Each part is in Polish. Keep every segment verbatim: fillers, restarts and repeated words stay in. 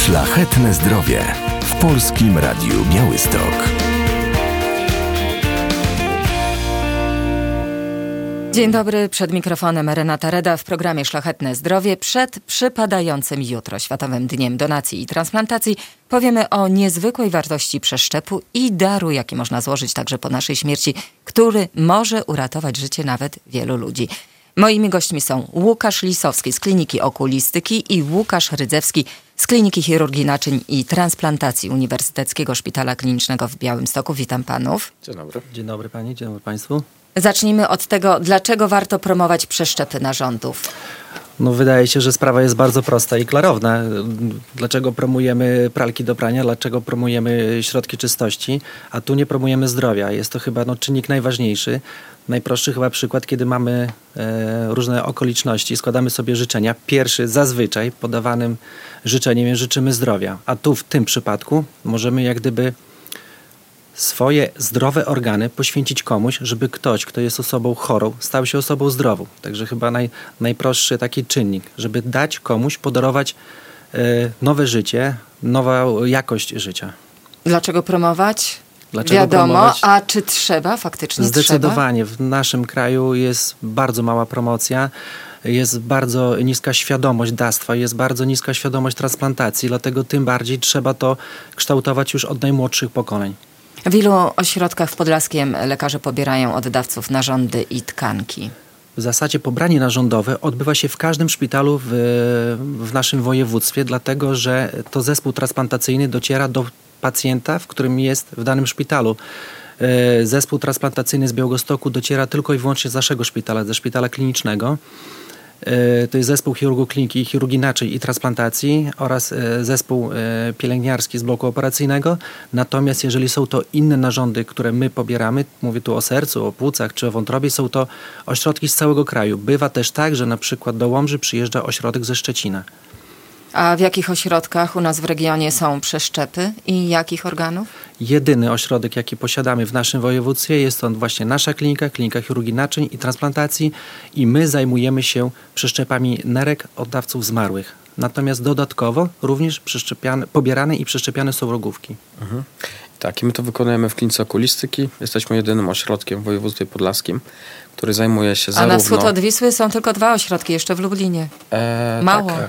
Szlachetne zdrowie w Polskim Radiu Białystok. Dzień dobry, przed mikrofonem Renata Reda w programie Szlachetne Zdrowie. Przed przypadającym jutro Światowym Dniem Donacji i Transplantacji powiemy o niezwykłej wartości przeszczepu i daru, jaki można złożyć także po naszej śmierci, który może uratować życie nawet wielu ludzi. Moimi gośćmi są Łukasz Lisowski z Kliniki Okulistyki i Łukasz Rydzewski z Kliniki Chirurgii Naczyń i Transplantacji Uniwersyteckiego Szpitala Klinicznego w Białymstoku. Witam panów. Dzień dobry. Dzień dobry pani, dzień dobry państwu. Zacznijmy od tego, dlaczego warto promować przeszczepy narządów. No wydaje się, że sprawa jest bardzo prosta i klarowna. Dlaczego promujemy pralki do prania, dlaczego promujemy środki czystości, a tu nie promujemy zdrowia. Jest to chyba no, czynnik najważniejszy. Najprostszy chyba przykład, kiedy mamy e, różne okoliczności, składamy sobie życzenia. Pierwszy zazwyczaj podawanym życzeniem jest życzymy zdrowia, a tu w tym przypadku możemy jak gdyby swoje zdrowe organy poświęcić komuś, żeby ktoś, kto jest osobą chorą, stał się osobą zdrową. Także chyba naj, najprostszy taki czynnik, żeby dać komuś, podarować e, nowe życie, nową jakość życia. Dlaczego promować? Dlaczego Wiadomo, promować? A czy trzeba? Faktycznie Zdecydowanie. trzeba? W naszym kraju jest bardzo mała promocja, jest bardzo niska świadomość dawstwa, jest bardzo niska świadomość transplantacji, dlatego tym bardziej trzeba to kształtować już od najmłodszych pokoleń. W ilu ośrodkach w Podlaskiem lekarze pobierają od dawców narządy i tkanki? W zasadzie pobranie narządowe odbywa się w każdym szpitalu w, w naszym województwie, dlatego że to zespół transplantacyjny dociera do pacjenta, w którym jest w danym szpitalu. Zespół transplantacyjny z Białegostoku dociera tylko i wyłącznie z naszego szpitala, ze szpitala klinicznego. To jest zespół chirurgów Kliniki Chirurgii Naczyń i Transplantacji oraz zespół pielęgniarski z bloku operacyjnego. Natomiast jeżeli są to inne narządy, które my pobieramy, mówię tu o sercu, o płucach czy o wątrobie, są to ośrodki z całego kraju. Bywa też tak, że na przykład do Łomży przyjeżdża ośrodek ze Szczecina. A w jakich ośrodkach u nas w regionie są przeszczepy i jakich organów? Jedyny ośrodek, jaki posiadamy w naszym województwie, jest to właśnie nasza klinika, Klinika Chirurgii Naczyń i Transplantacji i my zajmujemy się przeszczepami nerek od dawców zmarłych. Natomiast dodatkowo również pobierane i przeszczepiane są rogówki. Mhm. Tak, i my to wykonujemy w Klinice Okulistyki. Jesteśmy jedynym ośrodkiem w województwie podlaskim, który zajmuje się zarówno... A na wschód od Wisły są tylko dwa ośrodki, jeszcze w Lublinie. E, Mało. Tak.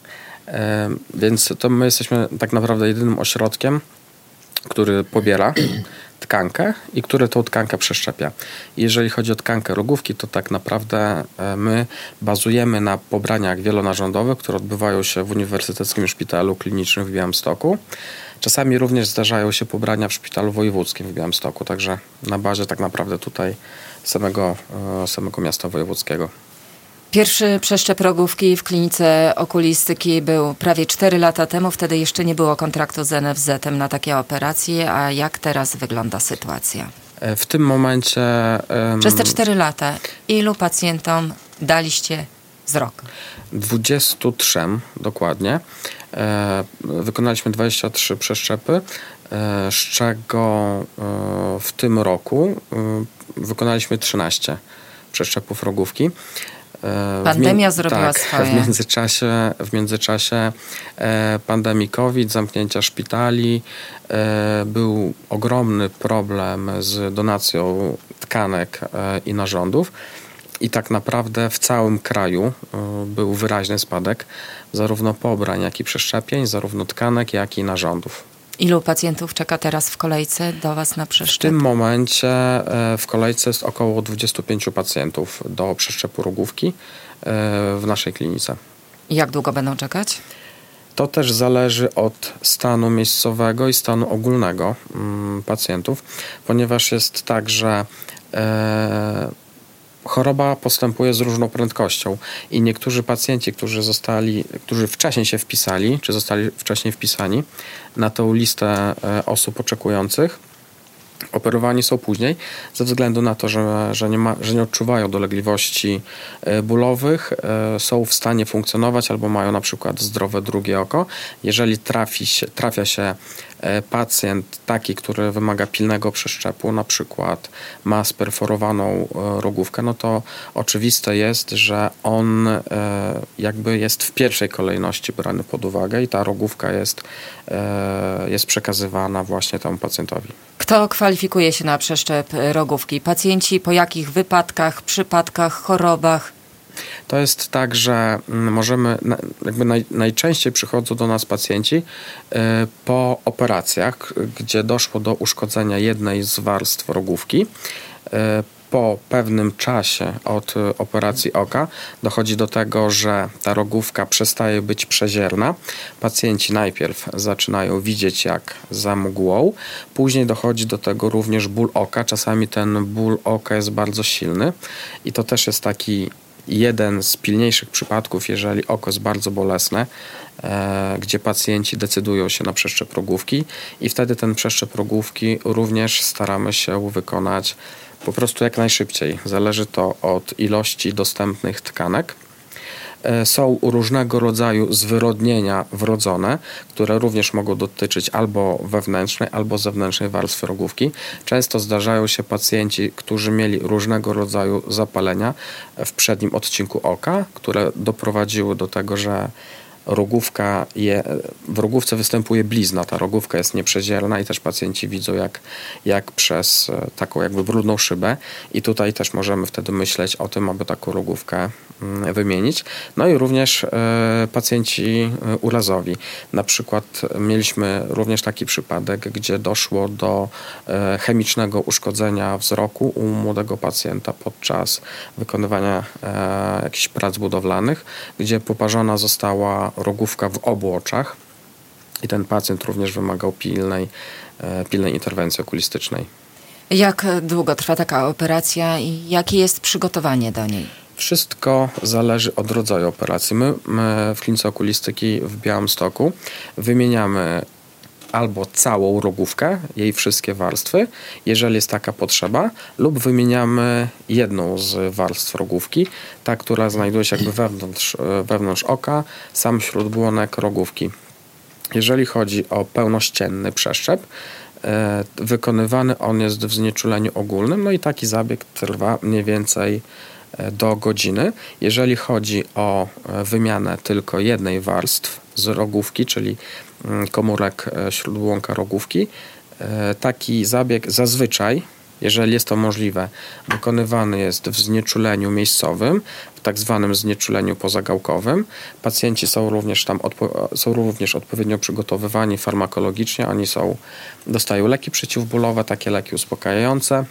E, więc to my jesteśmy tak naprawdę jedynym ośrodkiem, który pobiera tkankę i który tą tkankę przeszczepia. Jeżeli chodzi o tkankę rogówki, to tak naprawdę my bazujemy na pobraniach wielonarządowych, które odbywają się w Uniwersyteckim Szpitalu Klinicznym w Białymstoku. Czasami również zdarzają się pobrania w Szpitalu Wojewódzkim w Białymstoku, także na bazie tak naprawdę tutaj samego, samego miasta wojewódzkiego. Pierwszy przeszczep rogówki w Klinice Okulistyki był prawie cztery lata temu. Wtedy jeszcze nie było kontraktu z N F Z-em na takie operacje. A jak teraz wygląda sytuacja? W tym momencie... Um, Przez te cztery lata ilu pacjentom daliście wzrok? dwudziestu trzem dokładnie. E, wykonaliśmy dwadzieścia trzy przeszczepy, e, z czego e, w tym roku e, wykonaliśmy trzynaście przeszczepów rogówki. Pandemia mi- zrobiła tak, swoje. W międzyczasie, w międzyczasie e, pandemii COVID, zamknięcia szpitali, e, był ogromny problem z donacją tkanek e, i narządów. I tak naprawdę w całym kraju e, był wyraźny spadek zarówno pobrań, jak i przeszczepień, zarówno tkanek, jak i narządów. Ilu pacjentów czeka teraz w kolejce do was na W przeszczep? tym momencie e, w kolejce jest około dwudziestu pięciu pacjentów do przeszczepu rogówki e, w naszej klinice. I jak długo będą czekać? To też zależy od stanu miejscowego i stanu ogólnego mm, pacjentów, ponieważ jest tak, że e, choroba postępuje z różną prędkością i niektórzy pacjenci, którzy zostali, którzy wcześniej się wpisali, czy zostali wcześniej wpisani na tą listę osób oczekujących, operowani są później ze względu na to, że, że, nie, ma, że nie odczuwają dolegliwości bólowych, są w stanie funkcjonować albo mają na przykład zdrowe drugie oko. Jeżeli trafi się, trafia się pacjent taki, który wymaga pilnego przeszczepu, na przykład ma sperforowaną rogówkę, no to oczywiste jest, że on jakby jest w pierwszej kolejności brany pod uwagę i ta rogówka jest, jest przekazywana właśnie temu pacjentowi. Kto kwalifikuje się na przeszczep rogówki? Pacjenci po jakich wypadkach, przypadkach, chorobach? To jest tak, że możemy, jakby naj, najczęściej przychodzą do nas pacjenci po operacjach, gdzie doszło do uszkodzenia jednej z warstw rogówki. Po pewnym czasie od operacji oka dochodzi do tego, że ta rogówka przestaje być przezierna. Pacjenci najpierw zaczynają widzieć jak za mgłą, później dochodzi do tego również ból oka. Czasami ten ból oka jest bardzo silny i to też jest taki jeden z pilniejszych przypadków, jeżeli oko jest bardzo bolesne, e, gdzie pacjenci decydują się na przeszczep rogówki i wtedy ten przeszczep rogówki również staramy się wykonać po prostu jak najszybciej. Zależy to od ilości dostępnych tkanek. Są różnego rodzaju zwyrodnienia wrodzone, które również mogą dotyczyć albo wewnętrznej, albo zewnętrznej warstwy rogówki. Często zdarzają się pacjenci, którzy mieli różnego rodzaju zapalenia w przednim odcinku oka, które doprowadziły do tego, że rogówka je, w rogówce występuje blizna, ta rogówka jest nieprzezierna i też pacjenci widzą jak, jak przez taką jakby brudną szybę i tutaj też możemy wtedy myśleć o tym, aby taką rogówkę wymienić. No i również e, pacjenci urazowi. Na przykład mieliśmy również taki przypadek, gdzie doszło do e, chemicznego uszkodzenia wzroku u młodego pacjenta podczas wykonywania e, jakichś prac budowlanych, gdzie poparzona została rogówka w obu oczach i ten pacjent również wymagał pilnej, e, pilnej interwencji okulistycznej. Jak długo trwa taka operacja i jakie jest przygotowanie do niej? Wszystko zależy od rodzaju operacji. My, my w klinice okulistyki w Białymstoku wymieniamy albo całą rogówkę, jej wszystkie warstwy, jeżeli jest taka potrzeba, lub wymieniamy jedną z warstw rogówki, ta, która znajduje się jakby wewnątrz, wewnątrz oka, sam śródbłonek rogówki. Jeżeli chodzi o pełnościenny przeszczep, e, wykonywany on jest w znieczuleniu ogólnym, no i taki zabieg trwa mniej więcej do godziny. Jeżeli chodzi o wymianę tylko jednej warstw z rogówki, czyli komórek śródbłonka rogówki, taki zabieg zazwyczaj, jeżeli jest to możliwe, wykonywany jest w znieczuleniu miejscowym, w tak zwanym znieczuleniu pozagałkowym. Pacjenci są również tam odpo- są również odpowiednio przygotowywani farmakologicznie. Oni są, dostają leki przeciwbólowe, takie leki uspokajające.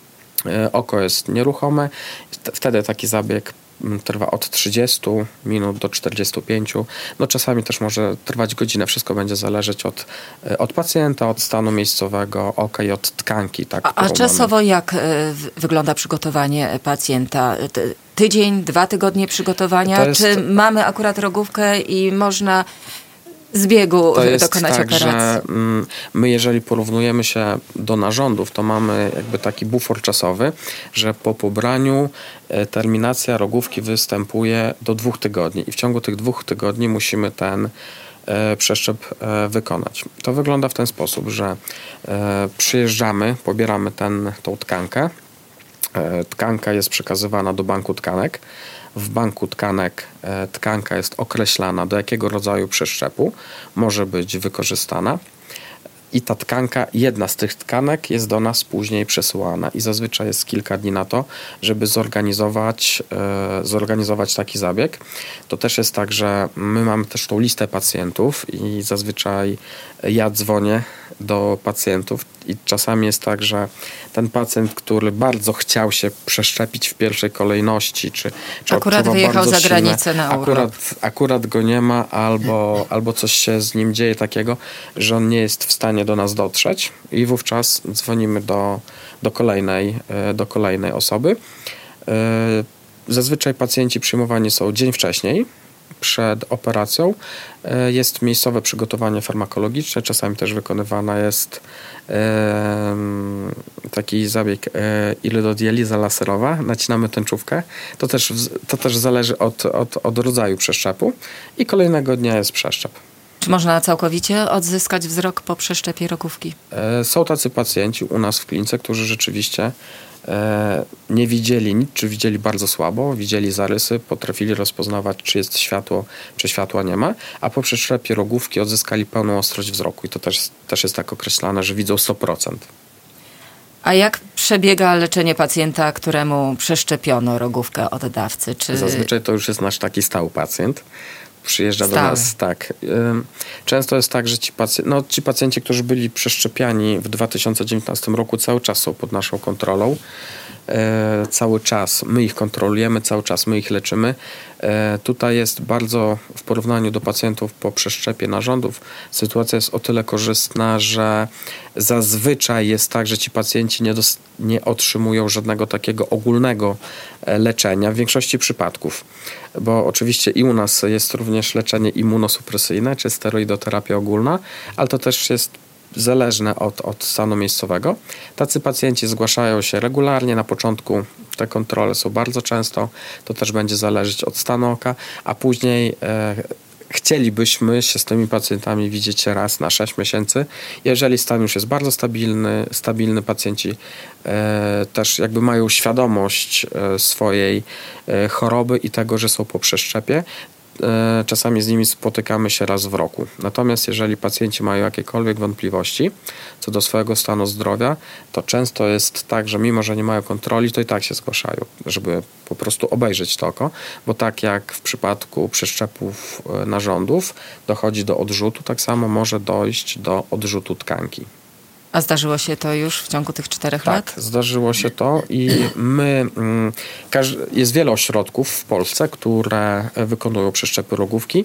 Oko jest nieruchome. Wtedy taki zabieg trwa od trzydziestu minut do czterdziestu pięciu. No czasami też może trwać godzinę. Wszystko będzie zależeć od, od pacjenta, od stanu miejscowego oka i od tkanki. Tak, a, a czasowo mamy. Jak y, wygląda przygotowanie pacjenta? Ty, tydzień, dwa tygodnie przygotowania? Jest... Czy mamy akurat rogówkę i można z biegu to jest dokonać tak, operacji? Że my jeżeli porównujemy się do narządów, to mamy jakby taki bufor czasowy, że po pobraniu terminacja rogówki występuje do dwóch tygodni i w ciągu tych dwóch tygodni musimy ten przeszczep wykonać. To wygląda w ten sposób, że przyjeżdżamy, pobieramy ten, tą tkankę. Tkanka jest przekazywana do banku tkanek. W banku tkanek e, tkanka jest określana, do jakiego rodzaju przeszczepu może być wykorzystana i ta tkanka, jedna z tych tkanek jest do nas później przesyłana i zazwyczaj jest kilka dni na to, żeby zorganizować, e, zorganizować taki zabieg. To też jest tak, że my mamy też tą listę pacjentów i zazwyczaj ja dzwonię do pacjentów i czasami jest tak, że ten pacjent, który bardzo chciał się przeszczepić w pierwszej kolejności, czy, czy akurat wyjechał za granicę silne, na urlop. Akurat, akurat go nie ma, albo, albo coś się z nim dzieje takiego, że on nie jest w stanie do nas dotrzeć i wówczas dzwonimy do, do, kolejnej, do kolejnej osoby. Zazwyczaj pacjenci przyjmowani są dzień wcześniej, przed operacją. Jest miejscowe przygotowanie farmakologiczne, czasami też wykonywana jest e, taki zabieg e, iridodializa laserowa, nacinamy tęczówkę. To też, to też zależy od, od, od rodzaju przeszczepu i kolejnego dnia jest przeszczep. Czy można całkowicie odzyskać wzrok po przeszczepie rogówki? Są tacy pacjenci u nas w klinice, którzy rzeczywiście nie widzieli nic, czy widzieli bardzo słabo, widzieli zarysy, potrafili rozpoznawać, czy jest światło, czy światła nie ma, a po przeszczepie rogówki odzyskali pełną ostrość wzroku i to też, też jest tak określane, że widzą sto procent. A jak przebiega leczenie pacjenta, któremu przeszczepiono rogówkę od dawcy? Czy... Zazwyczaj to już jest nasz taki stały pacjent. Przyjeżdża Stały. do nas, tak. Często jest tak, że ci, pacj- no, ci pacjenci, którzy byli przeszczepiani w dwa tysiące dziewiętnastym roku, cały czas są pod naszą kontrolą. E, cały czas my ich kontrolujemy, cały czas my ich leczymy. E, tutaj jest bardzo, w porównaniu do pacjentów po przeszczepie narządów, sytuacja jest o tyle korzystna, że zazwyczaj jest tak, że ci pacjenci nie, dos- nie otrzymują żadnego takiego ogólnego leczenia w większości przypadków. Bo oczywiście i u nas jest również leczenie immunosupresyjne, czy steroidoterapia ogólna, ale to też jest zależne od, od stanu miejscowego. Tacy pacjenci zgłaszają się regularnie. Na początku te kontrole są bardzo często. To też będzie zależeć od stanu oka, a później e, chcielibyśmy się z tymi pacjentami widzieć raz na sześć miesięcy. Jeżeli stan już jest bardzo stabilny, stabilny pacjenci e, też jakby mają świadomość e, swojej e, choroby i tego, że są po przeszczepie, czasami z nimi spotykamy się raz w roku. Natomiast jeżeli pacjenci mają jakiekolwiek wątpliwości co do swojego stanu zdrowia, to często jest tak, że mimo, że nie mają kontroli, to i tak się zgłaszają, żeby po prostu obejrzeć to oko, bo tak jak w przypadku przeszczepów narządów dochodzi do odrzutu, tak samo może dojść do odrzutu tkanki. A zdarzyło się to już w ciągu tych czterech tak, lat? Tak, zdarzyło się to i my, jest wiele ośrodków w Polsce, które wykonują przeszczepy rogówki.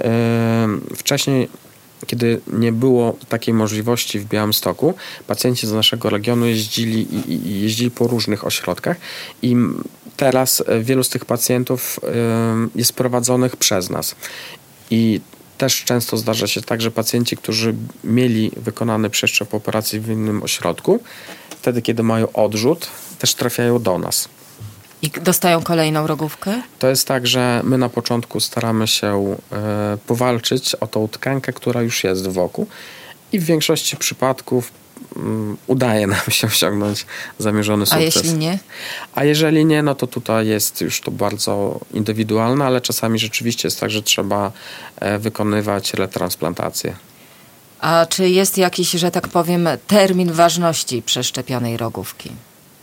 Wcześniej, kiedy nie było takiej możliwości w Białymstoku, pacjenci z naszego regionu jeździli, i jeździli po różnych ośrodkach i teraz wielu z tych pacjentów jest prowadzonych przez nas. I też często zdarza się tak, że pacjenci, którzy mieli wykonany przeszczep po operacji w innym ośrodku, wtedy, kiedy mają odrzut, też trafiają do nas. I dostają kolejną rogówkę? To jest tak, że my na początku staramy się e, powalczyć o tą tkankę, która już jest wokół i w większości przypadków um, udaje nam się osiągnąć zamierzony sukces. A jeśli nie? A jeżeli nie, no to tutaj jest już to bardzo indywidualne, ale czasami rzeczywiście jest tak, że trzeba e, wykonywać retransplantację. A czy jest jakiś, że tak powiem, termin ważności przeszczepionej rogówki?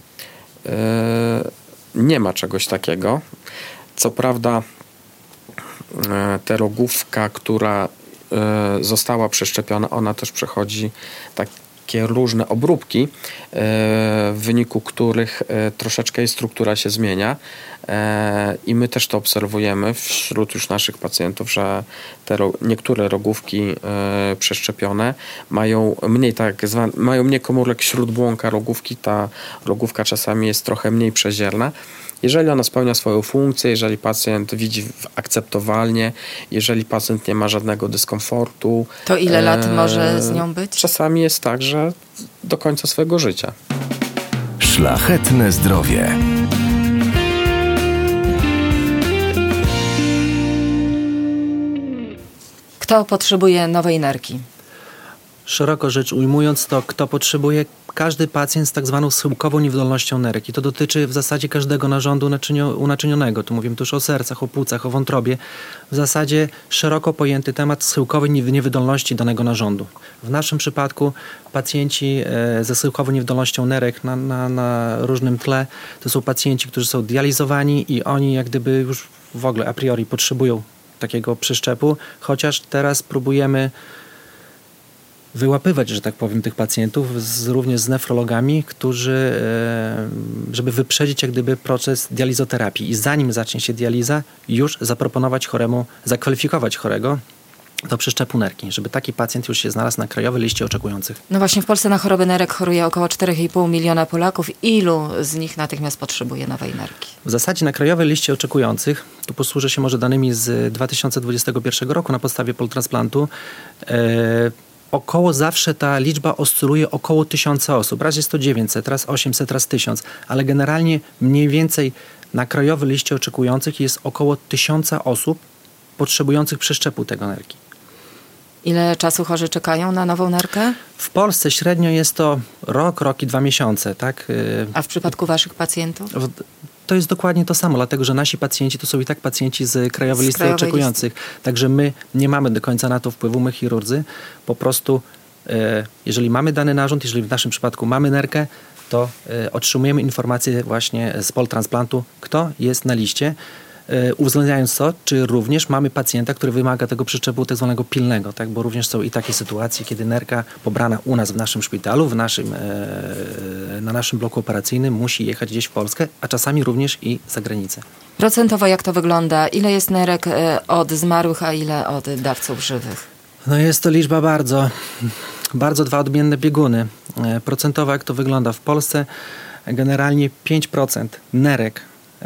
E, nie ma czegoś takiego. Co prawda e, ta rogówka, która e, została przeszczepiona, ona też przechodzi takie różne obróbki, e, w wyniku których e, troszeczkę jej struktura się zmienia e, i my też to obserwujemy wśród już naszych pacjentów, że te ro, niektóre rogówki e, przeszczepione mają mniej tak zwane, mają mniej komórek śródbłąka rogówki, ta rogówka czasami jest trochę mniej przezierna. Jeżeli ona spełnia swoją funkcję, jeżeli pacjent widzi akceptowalnie, jeżeli pacjent nie ma żadnego dyskomfortu. To ile lat e, może z nią być? Czasami jest tak, że do końca swojego życia. Szlachetne zdrowie. Kto potrzebuje nowej nerki? Szeroko rzecz ujmując, to kto potrzebuje, każdy pacjent z tak zwaną schyłkową niewydolnością nerki. To dotyczy w zasadzie każdego narządu naczynio, unaczynionego. Tu mówimy też o sercach, o płucach, o wątrobie. W zasadzie szeroko pojęty temat schyłkowej niewydolności danego narządu. W naszym przypadku pacjenci e, ze schyłkową niewydolnością nerek na, na, na różnym tle to są pacjenci, którzy są dializowani i oni jak gdyby już w ogóle a priori potrzebują takiego przeszczepu, chociaż teraz próbujemy wyłapywać, że tak powiem, tych pacjentów z, również z nefrologami, którzy, e, żeby wyprzedzić jak gdyby proces dializoterapii i zanim zacznie się dializa, już zaproponować choremu, zakwalifikować chorego do przeszczepu nerki, żeby taki pacjent już się znalazł na krajowej liście oczekujących. No właśnie w Polsce na chorobę nerek choruje około cztery i pół miliona Polaków. Ilu z nich natychmiast potrzebuje nowej nerki? W zasadzie na krajowej liście oczekujących, tu posłużę się może danymi z dwa tysiące dwudziestego pierwszego roku na podstawie poltransplantu, e, około zawsze ta liczba oscyluje około tysiąca osób. Raz jest to dziewięćset, raz osiemset, raz tysiąc, ale generalnie mniej więcej na krajowej liście oczekujących jest około tysiąca osób potrzebujących przeszczepu tego nerki. Ile czasu chorzy czekają na nową nerkę? W Polsce średnio jest to rok, rok i dwa miesiące, tak? A w przypadku waszych pacjentów? To jest dokładnie to samo, dlatego że nasi pacjenci to są i tak pacjenci z Krajowej Z Listy Krajowej Oczekujących. Listy. Także my nie mamy do końca na to wpływu, my chirurdzy. Po prostu e, jeżeli mamy dany narząd, jeżeli w naszym przypadku mamy nerkę, to e, otrzymujemy informację właśnie z pol transplantu, kto jest na liście, e, uwzględniając to, czy również mamy pacjenta, który wymaga tego przeszczepu tak zwanego pilnego, tak? Bo również są i takie sytuacje, kiedy nerka pobrana u nas w naszym szpitalu, w naszym, e, na naszym bloku operacyjnym musi jechać gdzieś w Polskę, a czasami również i za granicę. Procentowo jak to wygląda? Ile jest nerek e, od zmarłych, a ile od dawców żywych? No jest to liczba bardzo, bardzo dwa odmienne bieguny. E, procentowo jak to wygląda w Polsce? Generalnie pięć procent nerek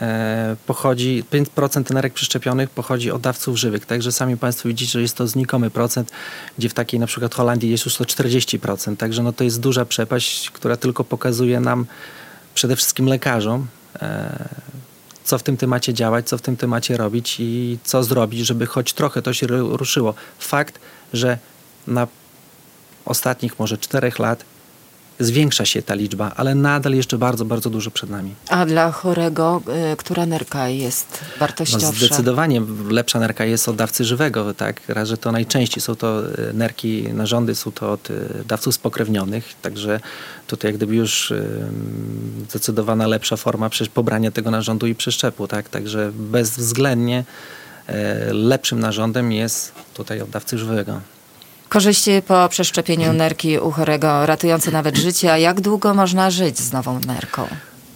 e, pochodzi, pięć procent nerek przeszczepionych pochodzi od dawców żywych. Także sami Państwo widzicie, że jest to znikomy procent, gdzie w takiej na przykład Holandii jest już to czterdzieści procent. Także no to jest duża przepaść, która tylko pokazuje nam, przede wszystkim lekarzom, e, co w tym temacie działać, co w tym temacie robić i co zrobić, żeby choć trochę to się ruszyło. Fakt, że na ostatnich może czterech lat zwiększa się ta liczba, ale nadal jeszcze bardzo, bardzo dużo przed nami. A dla chorego, y, która nerka jest wartościowsza? No zdecydowanie lepsza nerka jest od dawcy żywego, tak? Raz, że to najczęściej są to nerki, narządy są to od dawców spokrewnionych, także tutaj jak gdyby już y, zdecydowana lepsza forma pobrania tego narządu i przeszczepu, tak? Także bezwzględnie y, lepszym narządem jest tutaj od dawcy żywego. Korzyści po przeszczepieniu nerki u chorego, ratujące nawet życie. A jak długo można żyć z nową nerką?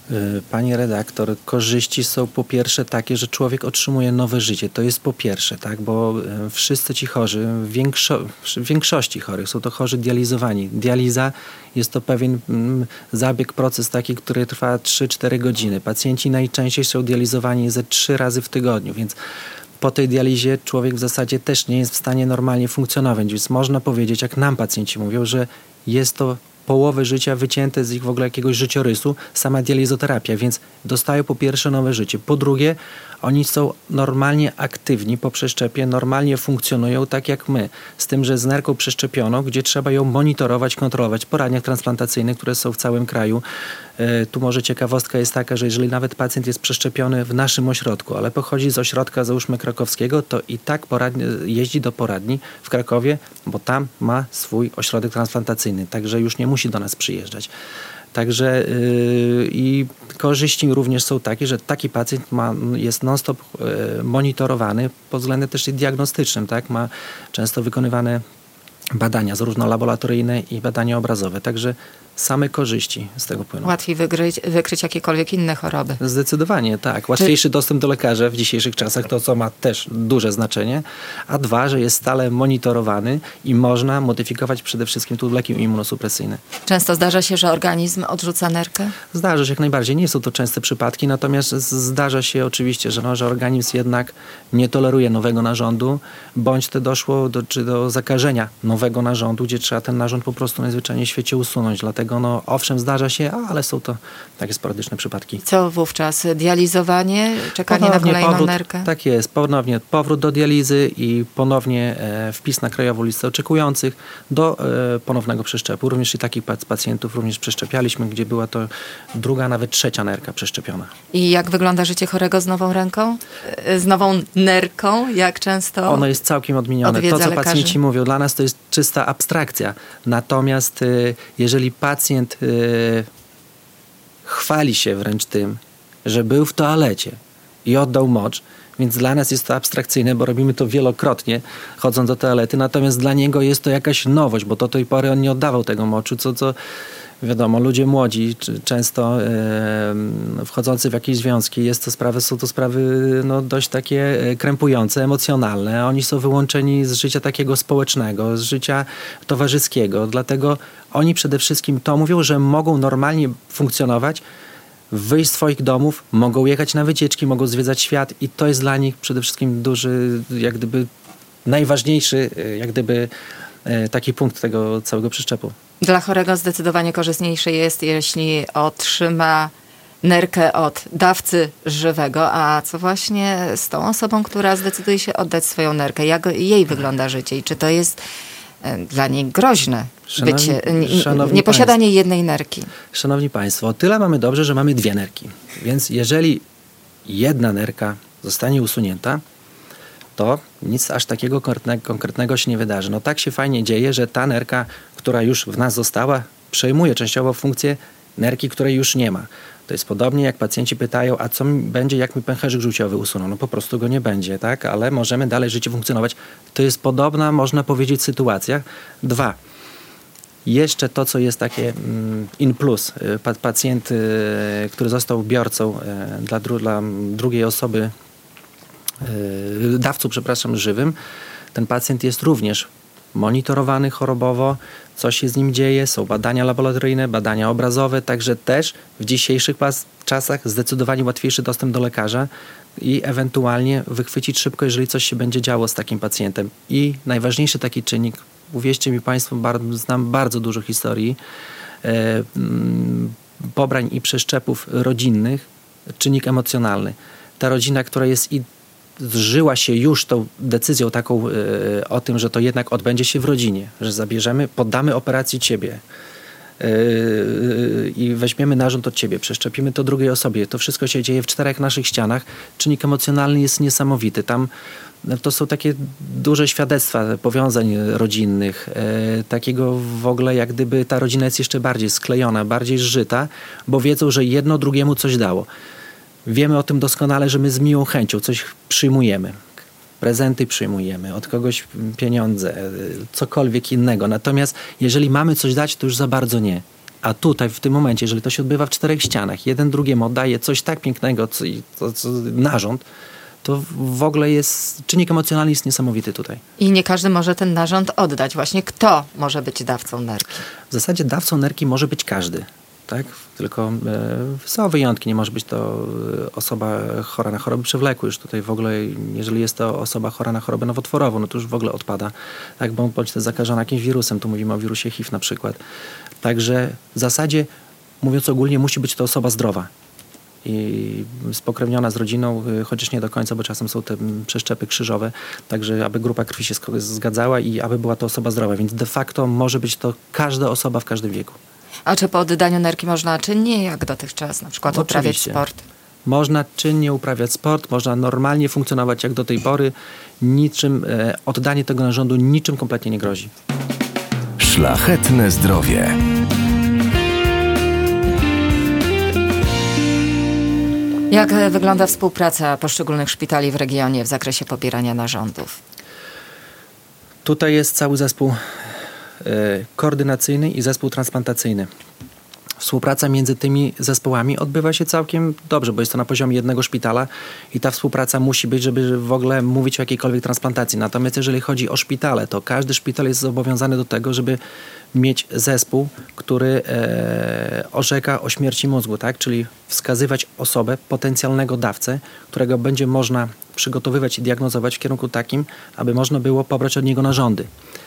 Pani redaktor, korzyści są po pierwsze takie, że człowiek otrzymuje nowe życie. To jest po pierwsze, tak, bo wszyscy ci chorzy, w, większo- w większości chorych są to chorzy dializowani. Dializa jest to pewien mm, zabieg, proces taki, który trwa trzy cztery godziny. Pacjenci najczęściej są dializowani ze trzy razy w tygodniu, więc po tej dializie człowiek w zasadzie też nie jest w stanie normalnie funkcjonować, więc można powiedzieć, jak nam pacjenci mówią, że jest to połowę życia wycięte z ich w ogóle jakiegoś życiorysu, sama dializoterapia, więc dostają po pierwsze nowe życie. Po drugie, oni są normalnie aktywni po przeszczepie, normalnie funkcjonują tak jak my. Z tym, że z nerką przeszczepioną, gdzie trzeba ją monitorować, kontrolować w poradniach transplantacyjnych, które są w całym kraju. E, tu może ciekawostka jest taka, że jeżeli nawet pacjent jest przeszczepiony w naszym ośrodku, ale pochodzi z ośrodka, załóżmy krakowskiego, to i tak poradni, jeździ do poradni w Krakowie, bo tam ma swój ośrodek transplantacyjny, także już nie musi do nas przyjeżdżać. Także yy, i korzyści również są takie, że taki pacjent ma, jest non-stop yy, monitorowany pod względem też diagnostycznym, tak? Ma często wykonywane badania, zarówno laboratoryjne i badania obrazowe. Także same korzyści z tego płyną. Łatwiej wykryć, wykryć jakiekolwiek inne choroby. Zdecydowanie, tak. Łatwiejszy Czy... dostęp do lekarza w dzisiejszych czasach, to co ma też duże znaczenie, a dwa, że jest stale monitorowany i można modyfikować przede wszystkim tu leki immunosupresyjne. Często zdarza się, że organizm odrzuca nerkę? Zdarza się jak najbardziej. Nie są to częste przypadki, natomiast zdarza się oczywiście, że, no, że organizm jednak nie toleruje nowego narządu, bądź to doszło do, czy do zakażenia nowego narządu, gdzie trzeba ten narząd po prostu najzwyczajniej w świecie usunąć. Dlatego no, owszem, zdarza się, ale są to takie sporadyczne przypadki. Co wówczas? Dializowanie? Czekanie Ponownie na kolejną powrót, nerkę? Tak jest. Ponownie powrót do dializy i ponownie e, wpis na Krajową Listę Oczekujących do e, ponownego przeszczepu. Również i takich pacjentów również przeszczepialiśmy, gdzie była to druga, nawet trzecia nerka przeszczepiona. I jak wygląda życie chorego z nową ręką? Z nową nerką? Jak często Ono jest całkiem odmienione. To, co lekarzy? pacjenci mówią, dla nas to jest czysta abstrakcja. Natomiast e, jeżeli pacjent y, chwali się wręcz tym, że był w toalecie i oddał mocz, więc dla nas jest to abstrakcyjne, bo robimy to wielokrotnie, chodząc do toalety, natomiast dla niego jest to jakaś nowość, bo do tej pory on nie oddawał tego moczu, co, co wiadomo, ludzie młodzi, często e, wchodzący w jakieś związki, jest to sprawy, są to sprawy no, dość takie krępujące, emocjonalne. Oni są wyłączeni z życia takiego społecznego, z życia towarzyskiego. Dlatego oni przede wszystkim to mówią, że mogą normalnie funkcjonować, wyjść z swoich domów, mogą jechać na wycieczki, mogą zwiedzać świat i to jest dla nich przede wszystkim duży, jak gdyby najważniejszy, jak gdyby taki punkt tego całego przeszczepu. Dla chorego zdecydowanie korzystniejsze jest, jeśli otrzyma nerkę od dawcy żywego, a co właśnie z tą osobą, która zdecyduje się oddać swoją nerkę? Jak jej wygląda życie i czy to jest dla niej groźne Szanowni- bycie, szanowni nieposiadanie jednej nerki? Szanowni Państwo, o tyle mamy dobrze, że mamy dwie nerki. Więc jeżeli jedna nerka zostanie usunięta, to nic aż takiego konkretnego, konkretnego się nie wydarzy. No tak się fajnie dzieje, że ta nerka, która już w nas została, przejmuje częściowo funkcję nerki, której już nie ma. To jest podobnie jak pacjenci pytają, a co mi będzie, jak mi pęcherzyk żółciowy usuną? No po prostu go nie będzie, tak? Ale możemy dalej żyć i funkcjonować. To jest podobna, można powiedzieć, sytuacja. Dwa. Jeszcze to, co jest takie in plus, pacjent, który został biorcą dla, dru- dla drugiej osoby, dawcą, przepraszam, żywym, ten pacjent jest również monitorowany chorobowo, co się z nim dzieje, są badania laboratoryjne, badania obrazowe, także też w dzisiejszych pas- czasach zdecydowanie łatwiejszy dostęp do lekarza i ewentualnie wychwycić szybko, jeżeli coś się będzie działo z takim pacjentem. I najważniejszy taki czynnik, uwierzcie mi Państwo, bardzo, znam bardzo dużo historii e, m, pobrań i przeszczepów rodzinnych, czynnik emocjonalny. Ta rodzina, która jest i zżyła się już tą decyzją taką y, o tym, że to jednak odbędzie się w rodzinie, że zabierzemy, poddamy operacji ciebie y, i weźmiemy narząd od ciebie, przeszczepimy to drugiej osobie. To wszystko się dzieje w czterech naszych ścianach. Czynnik emocjonalny jest niesamowity. Tam to są takie duże świadectwa powiązań rodzinnych, y, takiego w ogóle jak gdyby ta rodzina jest jeszcze bardziej sklejona, bardziej zżyta, bo wiedzą, że jedno drugiemu coś dało. Wiemy o tym doskonale, że my z miłą chęcią coś przyjmujemy. Prezenty przyjmujemy, od kogoś pieniądze, cokolwiek innego. Natomiast jeżeli mamy coś dać, to już za bardzo nie. A tutaj w tym momencie, jeżeli to się odbywa w czterech ścianach, jeden drugiemu oddaje coś tak pięknego, co, co, co narząd, to w ogóle jest, czynnik emocjonalny jest niesamowity tutaj. I nie każdy może ten narząd oddać. Właśnie kto może być dawcą nerki? W zasadzie dawcą nerki może być każdy. Tak? Tylko e, są wyjątki, nie może być to osoba chora na choroby przewlekłe. Już tutaj w ogóle, jeżeli jest to osoba chora na chorobę nowotworową, no to już w ogóle odpada. Tak? Bo bądź to zakażona jakimś wirusem, tu mówimy o wirusie H I V na przykład. Także w zasadzie, mówiąc ogólnie, musi być to osoba zdrowa i spokrewniona z rodziną, chociaż nie do końca, bo czasem są te przeszczepy krzyżowe, także aby grupa krwi się zgadzała i aby była to osoba zdrowa. Więc de facto może być to każda osoba w każdym wieku. A czy po oddaniu nerki można czynnie, jak dotychczas, na przykład uprawiać Oczywiście. sport? Można czynnie uprawiać sport, można normalnie funkcjonować jak do tej pory. Niczym, e, oddanie tego narządu niczym kompletnie nie grozi. Szlachetne zdrowie. Jak wygląda współpraca poszczególnych szpitali w regionie w zakresie pobierania narządów? Tutaj jest cały zespół koordynacyjny i zespół transplantacyjny. Współpraca między tymi zespołami odbywa się całkiem dobrze, bo jest to na poziomie jednego szpitala i ta współpraca musi być, żeby w ogóle mówić o jakiejkolwiek transplantacji. Natomiast jeżeli chodzi o szpitale, to każdy szpital jest zobowiązany do tego, żeby mieć zespół, który e, orzeka o śmierci mózgu, tak? Czyli wskazywać osobę, potencjalnego dawcę, którego będzie można przygotowywać i diagnozować w kierunku takim, aby można było pobrać od niego narządy.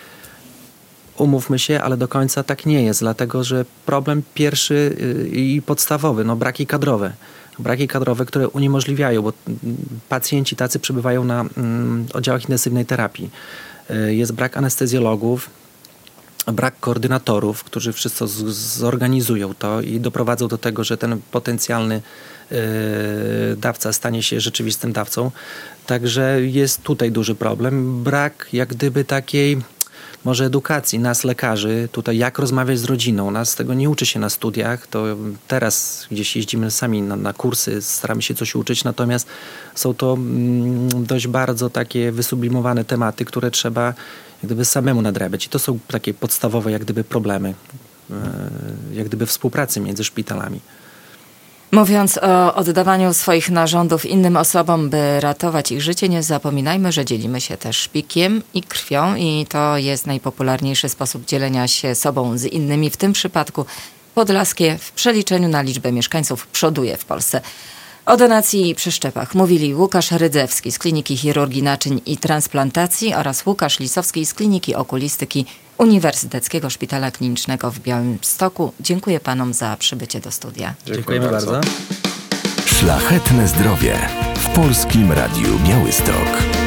Umówmy się, ale do końca tak nie jest, dlatego że problem pierwszy i podstawowy, no braki kadrowe. Braki kadrowe, które uniemożliwiają, bo pacjenci tacy przebywają na mm, oddziałach intensywnej terapii. Jest brak anestezjologów, brak koordynatorów, którzy wszystko z- zorganizują to i doprowadzą do tego, że ten potencjalny yy, dawca stanie się rzeczywistym dawcą. Także jest tutaj duży problem. Brak jak gdyby takiej może edukacji nas, lekarzy, tutaj jak rozmawiać z rodziną. Nas tego nie uczy się na studiach, to teraz gdzieś jeździmy sami na, na kursy, staramy się coś uczyć, natomiast są to mm, dość bardzo takie wysublimowane tematy, które trzeba jak gdyby samemu nadrabiać. I to są takie podstawowe jak gdyby problemy, yy, jak gdyby współpracy między szpitalami. Mówiąc o oddawaniu swoich narządów innym osobom, by ratować ich życie, nie zapominajmy, że dzielimy się też szpikiem i krwią i to jest najpopularniejszy sposób dzielenia się sobą z innymi. W tym przypadku Podlaskie w przeliczeniu na liczbę mieszkańców przoduje w Polsce. O donacji i przeszczepach mówili Łukasz Rydzewski z Kliniki Chirurgii Naczyń i Transplantacji oraz Łukasz Lisowski z Kliniki Okulistyki Uniwersyteckiego Szpitala Klinicznego w Białymstoku. Dziękuję panom za przybycie do studia. Dziękujemy bardzo. Szlachetne zdrowie w Polskim Radiu Białystok.